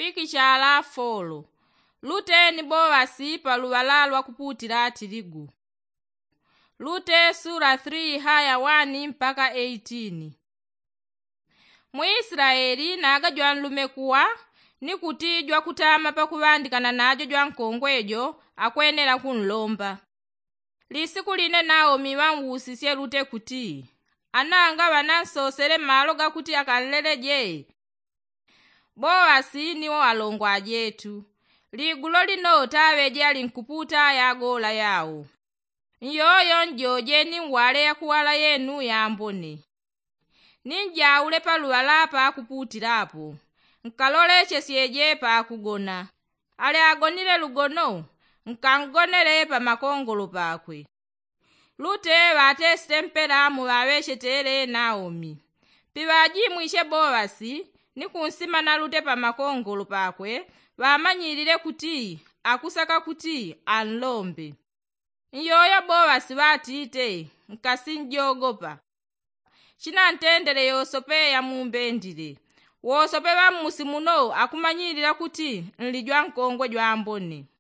Mpikisha la folo. Lute ni Boasi pa luwala lwa kuputila tirigu. Lute sura 3 haya 1 mpaka 18. Mwisraeli naga jwanlume kuwa ni kuti jwakutama pa kuvandikana najo jwankongwejo akwenela kunlomba. Lisiku line Naomi wanwusisye Lute kuti ananga wanansosele malo gakuti akanleleje. Boasi niwo alongo ajetu. Ligulo lino taweje alinkuputa yagola yawo. Nyoyo njoje ninwale yakuwala yenu yambone. Ninjaule pa luwala pa kuputilapo. Nkalole chesyeje pa kugona. Ale agonile lugono, nkangonele pa makongolo pakwe. Lute watesite mpela muwaweshetele Naomi. Piwaji mwishe Boasi ni kunsima na Lute pa makongolo pakwe, wamanyilile kuti akusaka kuti anlombe. Nyoyo Boasi watite, nkasinjogopa. Chinantendele yosope ya mumbendile. Wosope wa musimuno akumanyilila kuti nlijwa nkongwe jwambone.